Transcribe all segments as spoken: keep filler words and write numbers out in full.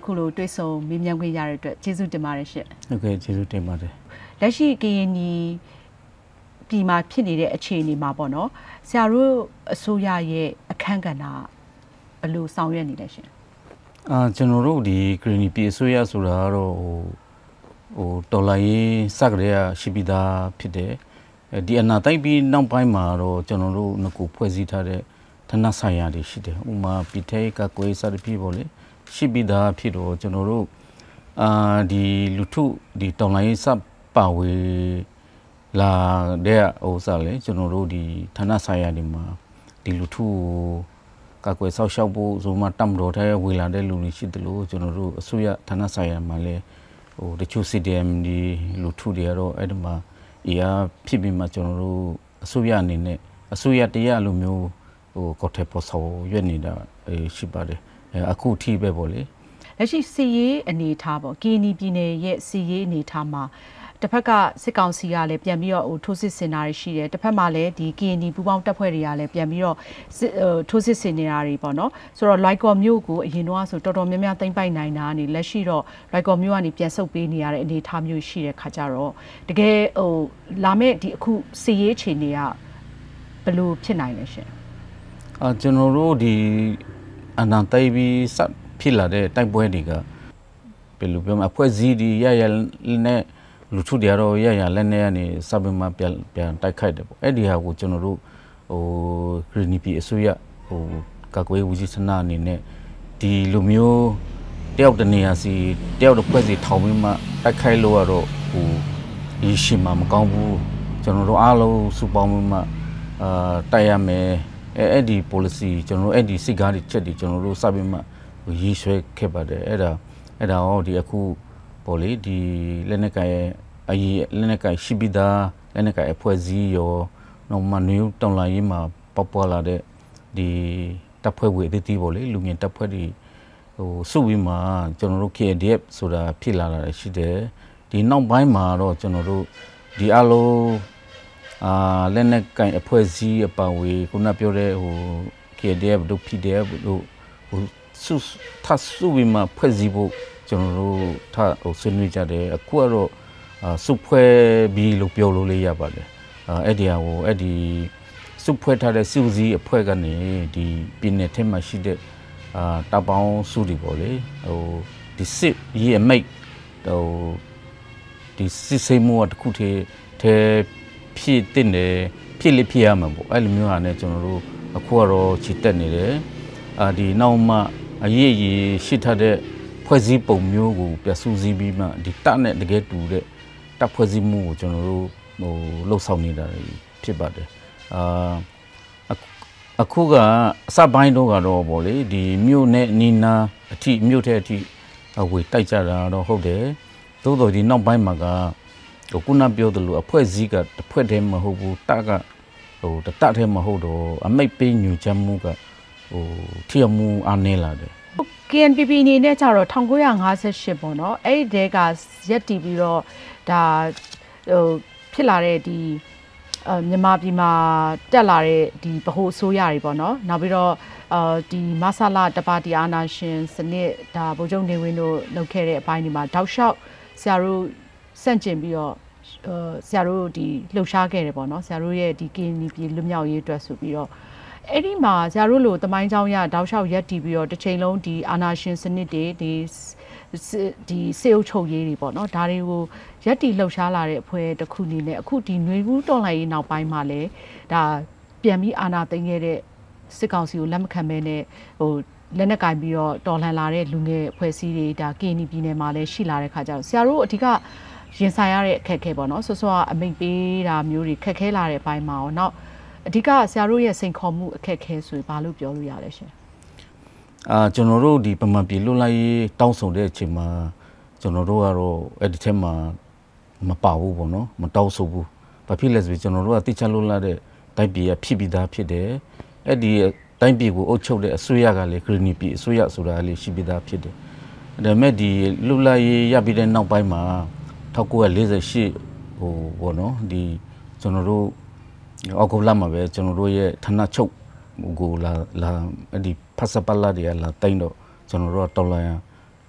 အခုလိုတွေးဆုံမေးမြန်းခွင့်ရတဲ့အတွက်ကျေးဇူးတင်ပါတယ်ရှင့်ဟုတ်ကဲ့ကျေးဇူးတင်ပါတယ်လက်ရှိကရင်နီပြည်မှာဖြစ်နေတဲ့အခြေအနေမှာပေါ့နော်ဆရာတို့အစိုးရရဲ့အခမ်းကဏ္ဍဘယ်လိုဆောင်ရွက်နေလဲရှင်အာကျွန်တော်တို့ဒီကရင်နီပြည်အစိုးရဆိုတာကတော့ဟိုဟိုတော်လိုင်းစကရေရှိပြီးသားဖြစ်တယ်ဒီအနာတိုင်းပြီးနောက်ပိုင်းမှာတော့ကျွန်တော်တို့ငကူဖွဲ့စည်းထားတဲ့ဌာနဆိုင်ရာတွေရှိတယ်ဥမာပြည်ထဲကကွေးစသဖြင့်ပေါ့လေရှိပြီးသားဖြစ်တော့ကျွန်တော်တို့အာဒီလူထုဒီတော်လိုင်းစပါဝေလာတဲ့ဥစားလေကျွန်တော်တို့ဒီဌာနဆိုင်ရာတွေမှာဒီလူထုကကွယ်ဆောက်ရှောက်ဖို့ဆိုမှတမ်တော်ထဲဝေလာတဲ့လူတွေရှိတယ်လို့ကျွန်တော်တို့အစိုးရဌာနဆိုင်ရာမှာလည်းဟိုတချို့ C D M ဒီလူထုတွေကတော့အဲ့ဒီမှာအရာဖြစ်ပြီးမှကျွန်တော်တို့အစိုးရအနေနဲ့အစိုးရတရားလိုမျိုးဟိုကော်ထဲပေါ်ဆောင်ရွက်နေတာရှိပါတယ်အခုထိပဲပေါ့လေလက်ရှိစီရေးအနေထားပေါ့ကရင်နီပြည်နယ်ရဲ့စီရေးအနေထားမှာတစ်ဖက်ကစစ်ကောင်စီကလည်းပြန်ပြီးတော့ဟိုထိုးစစ်ဆင်တာတွေရှိတယ်တစ်ဖက်မှာလည်းဒီ K N D ပူပေါင်းတပ်ဖွဲ့တွေကလည်းပြန်ပြီးတော့ထိုးစစ်ဆင်နေတာတွေပေါ့နော်ဆိုတော့ Lycor မြို့ကိုအရင်တော့ဆိုတော်တော်များများသိမ်းပိုက်နိုင်တာနေလက်ရှိတော့ Lycor မြို့ကနေပြန်ဆုတ်ပေးနေရတဲ့အနေအထားမျိုးရှိတဲ့ခါကြတော့တကယ်ဟိုလာမဲ့ဒီအခုစီရေးအခြေအနေကဘယ်လိုဖြစ်နိုင်လဲရှင်အာကျွန်တော်တို့ဒီအနန္တပြီးစဖြစ်လာတဲ့တိုက်ပွဲတွေကဘယ်လိုပြောမလဲအဖွဲ့အစည်းတွေရရနဲ့လူထုတွေကတော့ရရလက်နဲ့ကနေစပင်မှာပြန်ပြန်တိုက်ခိုက်တယ်ပေါ့အဲ့ဒီဟာကိုကျွန်တော်တို့ဟိုဂရီနီပီအစိုးရဟိုကကွေးဝကြီးစနာအနေနဲ့ဒီလူမျိုးတယောက်တနေရာစီတယောက်တစ်ဖွဲ့စီထောင်ပြီးမှတိုက်ခိုက်လို့ရတော့ဟိုဒီရှိမှမကောင်းဘူးကျွန်တော်တို့အားလုံးစုပေါင်းပြီးမှအာတိုက်ရမယ်အဲအဲ့ဒီ policy ကျွန်တော်တို့အဲ့ဒီစိတ်ကားတွေချက်တွေကျွန်တော်တို့စပင်မှာရေးဆွဲခဲ့ပါတယ်အဲ့ဒါအဲ့ဒါဟောဒီအခုပေါ်လေဒီလက်နက်ကိုင်အရေးလက်နက်ကိုင်ရှိပြီးသားလက်နက်ကိုင်အဖွဲ့အစည်းရောနော်မနူးတောင်လာရေးမှာပေါပွားလာတဲ့ဒီတပ်ဖွဲ့ဝေအသီးသီးပေါ်လေလူငယ်တပ်ဖွဲ့တွေဟိုစုပြီးမှကျွန်တော်တို့ K N D F ဆိုတာဖြစ်လာတာရှိတယ်ဒီနောက်ပိုင်းမှာတော့ကျွန်တော်တို့ဒီအလုံးအာလက်နက်ကိုင်အဖွဲ့အစည်းအပါအဝင်ခုနပြောတဲ့ဟို K N D F တို့ P D F တို့ဟိုစုထစုပြီးမှဖွဲ့စည်းဖို့ကျွန်တော်တို့ထဟိုဆွေးနွေးကြတယ်အခုကတော့စုဖွဲ့ပြီးလို့ပြောလို့လေးရပါတယ်အဲ့ဒီဟာကိုအဲ့ဒီစုဖွဲ့ထားတဲ့စုစည်းအဖွဲ့ကနေဒီပြည်နယ်ထဲမှာရှိတဲ့အာတပေါင်းစုတွေပေါ့လေဟိုဒီစစ်ရေးအမိတ်ဟိုဒီစစ်စိမ်မှုတခုတည်းထဲဖြစ်တဲ့နေဖြစ်လိဖြစ်ရမှာပေါ့အဲ့လိုမျိုးဟာနဲ့ကျွန်တော်တို့အခုကတော့ချီတက်နေတယ်အာဒီနောက်မှအရေးကြီးရှိထားတဲ့ဖွဲ့စည်းပုံမျိုးကိုပြဆူစည်းပြီးမှဒီတနဲ့တကယ်တူတဲ့တပ်ဖွဲ့စည်းမှုကိုကျွန်တော်တို့ဟိုလှုပ်ဆောင်နေတာဖြစ်ပါတယ်အာအခုကအစပိုင်းတော့ကတော့ဗောလေဒီမြို့နဲ့နီနာအထိမြို့ထဲအထိအဝေတိုက်ကြတာတော့ဟုတ်တယ်သို့တော်ဒီနောက်ပိုင်းမှာကဟိုခုနပြောသလိုအဖွဲ့စည်းကတစ်ဖွဲ့တည်းမဟုတ်ဘူးတကဟိုတတထဲမဟုတ်တော့အမိတ်ပေးညွှန်ကြားမှုကဟိုထိရမှုအားနည်းလာတယ် K N P P အနေနဲ့ကြတော့nineteen fifty-eightပေါ့နော်အဲ့ဒီတဲကရက်တီပြီးတော့ဒါဟိုဖြစ်လာတဲ့ဒီအမြန်မာပြည်မှာတက်လာတဲ့ဒီဗဟိုအစိုးရတွေပေါ့နော်နောက်ပြီးတော့အာဒီမဆလာတပါတီအာနာရှင်စနစ်ဒါဗိုလ်ချုပ်နေဝင်းတို့လုပ်ခဲ့တဲ့အပိုင်းဒီမှာတောက်လျှောက်ဆရာတို့စန့်ကျင်ပြီးတော့ဆရာတို့ဒီလှုပ်ရှားခဲ့တယ်ပေါ့နော်ဆရာတို့ရဲ့ဒီ K N P ပြည်လွတ်မြောက်ရေးအတွက်ဆိုပြီးတော့အဲ့ဒီမှာဆရာတို့လိုတမိုင်းကြောင်းရတောက်လျှောက်ရက်တီပြီးတော့တစ်ချိန်လုံးဒီအာနာရှင်စနစ်တွေဒီဒီစေအုပ်ချုပ်ရေးတွေပေါ့နော်ဒါတွေကိုရက်တီလှုပ်ရှားလာတဲ့အဖွဲ့တစ်ခုအနေနဲ့အခုဒီຫນွေဘူးတော်လှန်ရေးနောက်ပိုင်းမှာလည်းဒါပြန်ပြီးအာနာသိမ်းခဲ့တဲ့စစ်ကောင်စီကိုလက်မခံမဲနဲ့ဟိုလက်နက်ကင်ပြီးတော့တော်လှန်လာတဲ့လူငယ်အဖွဲ့အစည်းတွေဒါ K N Y ပြည်နယ်မှာလည်းရှိလာတဲ့ခါကျတော့ဆရာတို့အဓိကရင်ဆိုင်ရတဲ့အခက်အခဲပေါ့နော်ဆော့ဆော့အမိတ်ပေးတာမျိုးတွေခက်ခဲလာတဲ့အပိုင်းမှာရောနောက်အဓိကဆရာတို့ရဲ့စိန်ခေါ်မှုအခက်အခဲဆိုရင်ဘာလို့ပြောလို့ရလဲရှင်အာကျွန်တော်တို့ဒီပမာပြည်လွတ်လပ်ရေးတောင်းဆိုတဲ့အချိန်မှာကျွန်တော်တို့ကတော့အဲ့ဒီထဲမှာမပါဘူးပေါ့နော်မတောင်းဆိုဘူးဘာဖြစ်လဲဆိုပြီးကျွန်တော်တို့ကတိကျလွတ်လပ်တဲ့တိုင်းပြည်ကဖြစ်ပြီးသားဖြစ်တယ်အဲ့ဒီတိုင်းပြည်ကိုအုပ်ချုပ်တဲ့အစိုးရကလည်းဂရီနီပြည်အစိုးရဆိုတာလေးရှိပြီးသားဖြစ်တယ်ဒါပေမဲ့ဒီလွတ်လပ်ရေးရပြီးတဲ့နောက်ပိုင်းမှာnineteen forty-eightဟိုပေါ့နော်ဒီကျွန်တော်တို့အောက်ကောလာမှာပဲကျွန်တော်တို့ရဲ့ဌာနချုပ်ကိုလာလာအဲ့ဒီဖတ်စပလာတွေကလာတိုင်းတော့ကျွန်တော်တို့ကတော်လိုင်း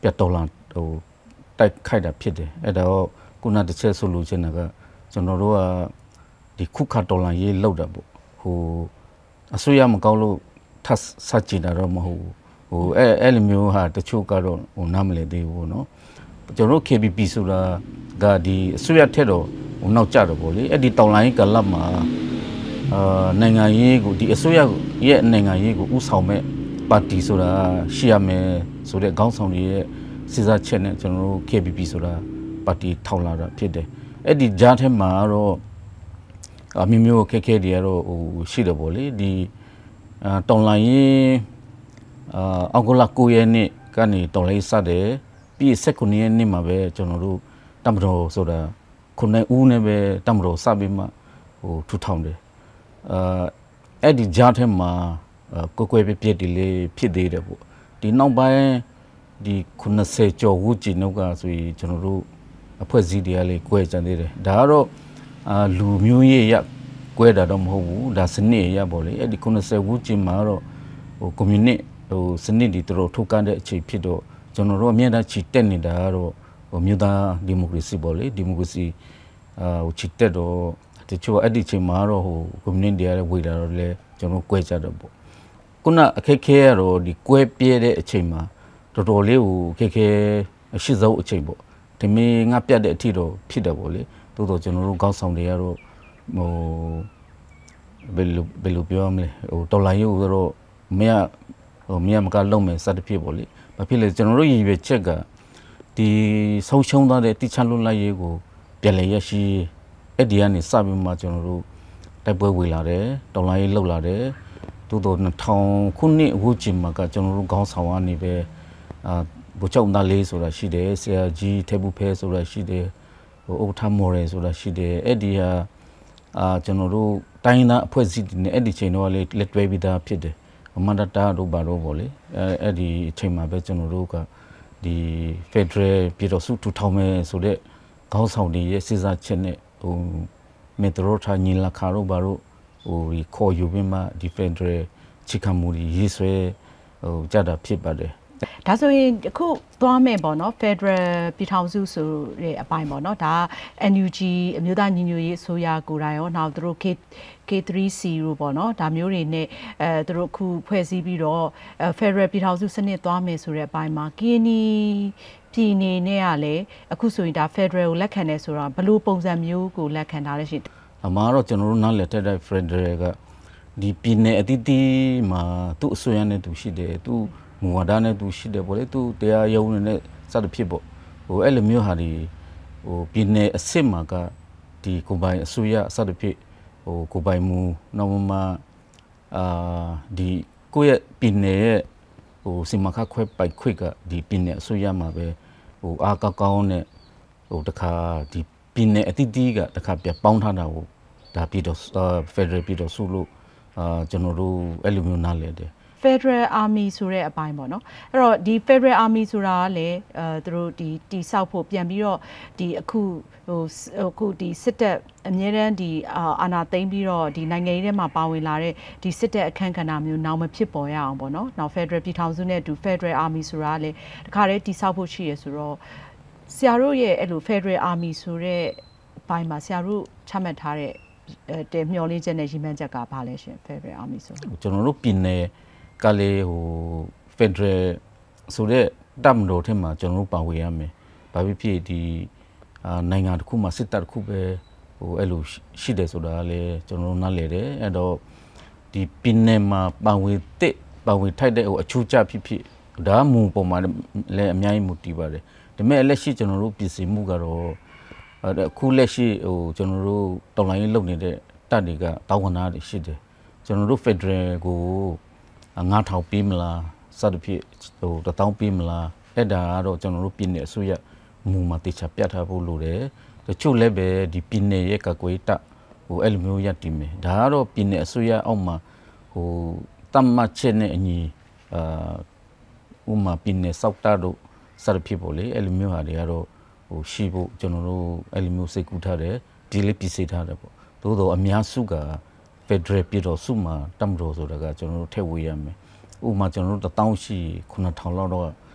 ပြတ်တော်လာဟိုတိုက်ခိုက်တာဖြစ်တယ်အဲ့တော့ခုနတစ်ချက်ဆိုလို့ချင်တာကကျွန်တော်တို့ကဒီခုခတ်တော်လာရေးလောက်တာပေါ့ဟိုအစိုးရမကောင်းလို့ထပ်ဆက်ကြည့်တာတော့မဟုတ်ဟိုအဲအဲ့လိုမျိုးဟာတချို့ကတော့ဟိုနားမလည်သေးဘူးเนาะကျွန်တော်တို့ K B P ဆိုတာကဒီအစိုးရထက်တော့ဟိုနောက်ကျတော့ပေါ့လေအဲ့ဒီတောင်လိုင်းကလပ်မှာအာနိုင်ငံရေးကိုဒီအစိုးရရဲ့နိုင်ငံရေးကိုဥဆောင်မဲ့ပါတီဆိုတာရှိရမယ်ဆိုတဲ့ခေါင်းဆောင်တွေရဲ့စစ်စားချက်နဲ့ကျွန်တော်တို့ K B P ဆိုတာပါတီထောင်လာတာဖြစ်တယ်အဲ့ဒီကြားထဲမှာတော့အမျိုးမျိုးခက်ခဲတွေကတော့ဟိုရှိတယ်ပေါ့လေဒီအာတောင်လိုင်းရေးအာအောက်တိုဘာကိုရက်နေ့ကနေတောင်လိုင်းစတယ်ပြီး၁၉ရက်နေ့မှာပဲကျွန်တော်တို့တမတော်ဆိုတာခုနှစ်ဦးနဲ့ပဲတမတော်စပြီးမှဟိုထူထောင်တယ်အာအဲ့ဒီကြားထဲမှာကိုကိုပြပြတည်လေးဖြစ်သေးတယ်ပေါ့ဒီနောက်ပိုင်းဒီခုနှစ်ဆယ်ကျော်ဝူကျင်နောက်ကဆိုရင်ကျွန်တော်တို့အဖွဲ့အစည်းတွေကလေးကွဲကြသေးတယ်ဒါကတော့အာလူမျိုးရေးရကွဲတာတော့မဟုတ်ဘူးဒါစနစ်ရပေါ့လေအဲ့ဒီခုနှစ်ဆယ်ဝူကျင်မှာတော့ဟိုကွန်မြူနစ်ဟိုစနစ်ဒီတော်ထုတ်ကန်တဲ့အချိန်ဖြစ်တော့ကျွန်တော်တို့အမြဲတမ်းချီတက်နေတာကတော့ဟိုမြို့သားဒီမိုကရေစီပေါ့လေဒီမိုကရေစီအာဟိုချီတက်တော့တချို့အဲ့ဒီချိန်မှာတော့ဟိုကွန်မြူနစ်တွေကလည်းဝေလာတော့လေကျွန်တော်ကွဲကြတော့ပေါ့ခုနအခက်ခဲရတော့ဒီကွဲပြဲတဲ့အချိန်မှာတော်တော်လေးကိုခက်ခဲအရှိဆုံးအချိန်ပေါ့ဒီမင်းငါပြတ်တဲ့အထီတော့ဖြစ်တယ်ပေါ့လေသို့တော့ကျွန်တော်တို့ကောင်းဆောင်တွေကတော့ဟိုဘယ်လိုဘယ်လိုပြောမလဲဟိုတော်လိုင်းရုပ်တော့မရဟိုမရမကလုံးမယ်စသဖြင့်ပေါ့လေဘာဖြစ်လဲကျွန်တော်တို့ရည်ရွယ်ချက်ကဒီဆုံးရှုံးသွားတဲ့တိချလွတ်လိုက်ရေးကိုပြန်လည်ရရှိအဲ့ဒီကနေစပြီးမှကျွန်တော်တို့တိုက်ပွဲဝေလာတယ်တော်လိုင်းရေးလှုပ်လာတယ်သို့တော့နှစ်ထောင်ခုနှစ်ဝန်းကျင်မှာကကျွန်တော်တို့ခေါင်းဆောင်ကနေပဲအာဘုချုပ်သားလေးဆိုတာရှိတယ်ဆရာကြီးထေဘူးဖဲဆိုတာရှိတယ်ဟိုဥထမော်ရဲဆိုတာရှိတယ်အဲ့ဒီဟာအာကျွန်တော်တို့တိုင်းသားအဖွဲ့အစည်းတွေနဲ့အဲ့ဒီချိန်တော့လေလက်တွဲပြီးသားဖြစ်တယ်မန္တတာတို့ဘာလို့ပေါ့လေအဲအဲ့ဒီအချိန်မှာပဲကျွန်တော်တို့ကဒီ Federal ပြည်တော်စုထူထောင်မယ်ဆိုတဲ့ခေါင်းဆောင်တွေရဲ့စစ်စားချက်နဲ့ဟိုမေတ္ရိုထာညီလာခါတို့ဘာလို့ဟိုဒီခေါ်ယူပြီးမှဒီ Federal ချစ်ခမှုတွေရေးဆွဲဟိုကြတာဖြစ်ပါတယ်ဒါဆိုရင်အခုသွားမယ်ပေါ့နော် Federal ပြည်ထောင်စုဆိုတဲ့အပိုင်းပေါ့နော်ဒါ N U G အမျိုးသားညီညွတ်ရေးအစိုးရကိုယ်တိုင်ရောနောက်သူတို့ K K three C လို့ပေါ့နော်ဒါမျိုးတွေနဲ့အဲသူတို့အခုဖွဲ့စည်းပြီးတော့ Federal ပြည်ထောင်စုစနစ်သွားမယ်ဆိုတဲ့အပိုင်းမှာ K N Y ပြည်နေနဲ့ကလည်းအခုဆိုရင်ဒါ Federal ကိုလက်ခံတယ်ဆိုတော့ဘယ်လိုပုံစံမျိုးကိုလက်ခံထားလဲရှင်အမှားတော့ကျွန်တော်တို့နားလည်တဲ့ Federal ကဒီပြည်နယ်အသီးသီးမှာသူ့အစိုးရနဲ့သူရှိတယ်သူမူဝါဒနဲ့သူရှိတယ်ပေါ့လေသူတရားရုံးနဲ့စသဖြင့်ပေါ့ဟိုအဲ့လိုမျိုးဟာဒီဟိုပြည်နယ်အစစ်မှာကဒီကိုပိုင်အစိုးရစသဖြင့်ဟိုကိုပိုင်မူနောက်မှအာဒီကိုရဲ့ပြည်နယ်ရဲ့ဟိုစီမံခန့်ခွဲပိုင်ခွင့်ကဒီပြည်နယ်အစိုးရမှာပဲဟိုအားကောင်းကောင်းနဲ့ဟိုတခါဒီပြည်နယ်အသီးသီးကတခါပြပေါင်းထားတာကိုဒါပြည်တော် Federal ပြည်တော်စုလို့အာကျွန်တော်တို့အဲ့လိုမျိုးနားလည်တယ် Federal Army ဆိုတဲ့အပိုင်းပေါ့နော်အဲ့တော့ဒီ Federal Army ဆိုတာကလည်းအဲသူတို့ဒီတိဆောက်ဖို့ပြန်ပြီးတော့ဒီအခုဟိုအခုဒီစစ်တပ်အမြဲတမ်းဒီအာဏာသိမ်းပြီးတော့ဒီနိုင်ငံရေးထဲမှာပါဝင်လာတဲ့ဒီစစ်တပ်အခန့်ကဏ္ဍမျိုးနောက်မဖြစ်ပေါ်ရအောင်ပေါ့နော်နောက် Federal ပြည်ထောင်စုနဲ့တူ Federal Army ဆိုတာကလည်းတခါတည်းတိဆောက်ဖို့ရှိရဆိုတော့ဆရာတို့ရဲ့အဲ့လို Federal Army ဆိုတဲ့ဘိုင်းမှာဆရာတို့ချမှတ်ထားတဲ့တဲမျှော်လင့်ချက်နဲ့ရည်မှန်းချက်ကဘာလဲရှင် Federal Army ဆိုကျွန်တော်တို့ပြည်နယ်ကလေးဟို Federal ဆိုတဲ့တပ်မတော်ထဲမှာကျွန်တော်တို့ပါဝင်ရမယ်။ဘာဖြစ်ဖြစ်ဒီအာနိုင်ငံတစ်ခုမှာစစ်တပ်တစ်ခုပဲဟိုအဲ့လိုရှိတယ်ဆိုတာလည်းကျွန်တော်တို့နားလည်တယ်။အဲ့တော့ဒီပြည်နယ်မှာပါဝင်တဲ့ပါဝင်ထိုက်တဲ့ဟိုအချိုးကျဖြစ်ဖြစ်ဒါမှမူပေါ်မှာလည်းအများကြီးမူတည်ပါတယ်။ဒါပေမဲ့လက်ရှိကျွန်တော်တို့ပြည်စီမှုကတော့အခုလက်ရှိဟိုကျွန်တော်တို့တော်လိုင်းလုပ်နေတဲ့တပ်တွေကတောင်းဝန်သားတွေရှိတယ်။ကျွန်တော်တို့ Federal ကိုငါးထောင်ပေးမလားစသဖြင့်ဟိုတထောင်ပေးမလားအဲ့ဒါကတော့ကျွန်တော်တို့ပြည်နယ်အစိုးရမူမှာတေချာပြတ်ထားဖို့လိုတယ်တချို့လည်းပဲဒီပြည်နယ်ရဲ့ကကွေးတပ်ဟိုအဲ့လိုမျိုးရတည်မယ်ဒါကတော့ပြည်နယ်အစိုးရအောက်မှာဟိုတမ္မချက်နဲ့အညီအာဥမာပြည်နယ်စောက်တာတို့စသဖြင့်ပေါ့လေအဲ့လိုမျိုးဟာတွေကတော့ဟိုရှိဖို့ကျွန်တော်တို့အဲ့လိုမျိုးစိတ်ကူးထားတယ်ဒီလေးပြည်စေထားတယ်ပေါ့သို့တော့အများစုကFederal ပြည်တော်စုမှာတမတော်ဆိုတာကကျွန်တော်တို့ထည့်ဝေးရမယ်။ဥပမာကျွန်တော်တို့တထောင်ရှိခုနှစ်ထောင်လောက်တော့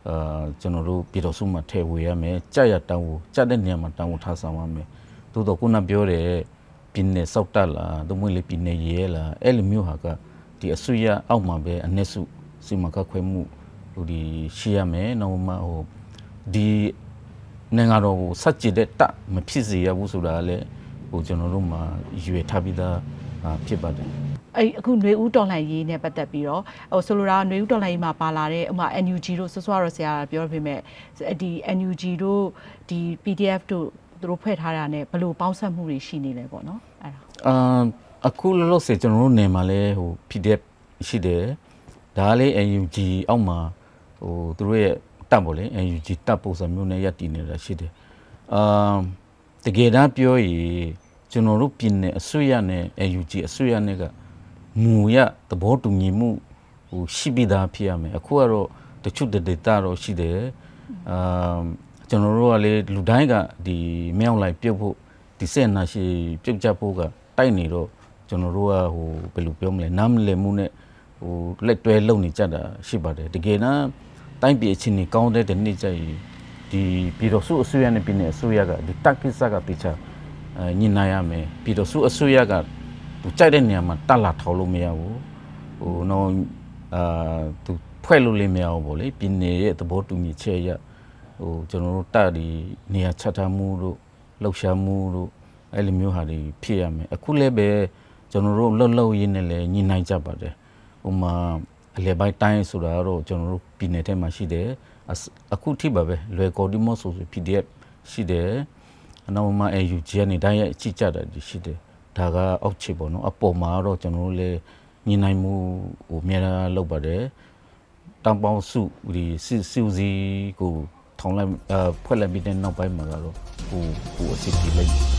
အာကျွန်တော်တို့ပြည်တော်စုမှာထည့်ဝေရမယ်ကြာရတောင်းကိုကြာတဲ့နေရာမှာတောင်းကိုထားဆောင်ရမယ်သို့တော့ခုနပြောတဲ့ပြင်းနေစောက်တက်လာသို့မဟုတ်လေပြင်းနေရဲလာအဲ့လိုမျိုးဟာကဒီအဆွေရအောက်မှာပဲအနည်းစုစီမကခွဲမှုဟိုဒီရှိရမယ်နောက်မှဟိုဒီနိုင်ငံတော်ကိုစัจจิတဲ့တမဖြစ်စေရဘူးဆိုတာလည်းဟိုကျွန်တော်တို့မှာရွေထားပြီးသားဖြစ်ပါတယ်အဲ့အခုຫນွေဦးတော်လှန်ရေးနဲ့ပတ်သက်ပြီးတော့ဟိုဆိုလိုတာຫນွေဦးတော်လှန်ရေးမှာပါလာတဲ့ဥမာ N U G တို့ဆွဆွရဆရာပြောပြပေမဲ့ဒီ N U G တို့ဒီ P D F တို့သူတို့ဖွဲ့ထားတာ ਨੇ ဘယ်လိုပေါင်းစပ်မှုတွေရှိနေလဲပေါ့နော်အဲ့ဒါအာအခုလောလောဆယ်ကျွန်တော်တို့နေမှာလဲဟို P D F ရှိတယ်ဒါလေး N U G အောက်မှာဟိုသူတို့ရဲ့တပ်ပေါ့လေ N U G တပ်ပုံစံမျိုးနဲ့ရပ်တည်နေတာရှိတယ်အာတကယ်တမ်းပြောရင်ကျွန်တော်တို့ပြည်နယ်အစိုးရနဲ့ N U G အစိုးရနဲ့ကမူရသဘောတူညီမှုဟိုရှိပြီးသားဖြစ်ရမယ်အခုကတော့တချို့ဒေတာတော့ရှိတယ်အာကျွန်တော်တို့ကလေလူတိုင်းကဒီမြောက်လိုက်ပြုတ်ဖို့ဒီစက်နာရှိပြုတ်ကြဖို့ကတိုက်နေတော့ကျွန်တော်တို့ကဟိုဘယ်လိုပြောမလဲနားမလည်မှုနဲ့ဟိုလက်တွဲလုံနေကြတာရှိပါတယ်တကယ်တမ်းတိုင်းပြည်အချင်းကြီးကောင်းတဲ့ဒီနေ့ကျရင်ဒီပြည်တော်စုအစိုးရနဲ့ပြည်နယ်အစိုးရကဒီတက်ကိစ္စကတိချာညှိနှိုင်းရမယ်ပြည်တော်စုအစိုးရကသူကြိုက်တဲ့နေရာမှာတက်လာထောက်လို့မရဘူးဟိုတော့အာသူဖွဲ့လို့လည်းမရဘူးဗောလေပြည်နယ်ရဲ့သဘောတူညီချက်ရဟိုကျွန်တော်တို့တက်ဒီနေရာချထားမှုတို့လှုပ်ရှားမှုတို့အဲ့လိုမျိုးဟာတွေဖြစ်ရမယ်အခုလည်းပဲကျွန်တော်တို့လှုပ်လှုပ်ရင်းနဲ့လည်းညှိနှိုင်းကြပါတယ်ဟိုမှာအလဲပိုင်းတိုင်းဆိုတာတော့ကျွန်တော်တို့ပြည်နယ်ထဲမှာရှိတယ်အခုထိပါပဲလွယ်ကော်ဒီမော့ဆို P D F ရှိတယ်နောက်မှ N U G နဲ့တိုင်းရဲ့အချိကြတာရှိတယ်ဒါကအောက်ခြေပေါ့နော်အပေါ်မှာတော့ကျွန်တော်တို့လည်းညှိနှိုင်းမှုဟိုအများအားလုပ်ပါတယ်တောင်ပေါင်းစုဒီစီစီကိုထောင်လိုက်ဖွဲ့လိုက်ပြီးတဲ့နောက်ပိုင်းမှာကတော့ဟိုဟိုအစီအစီလိုက်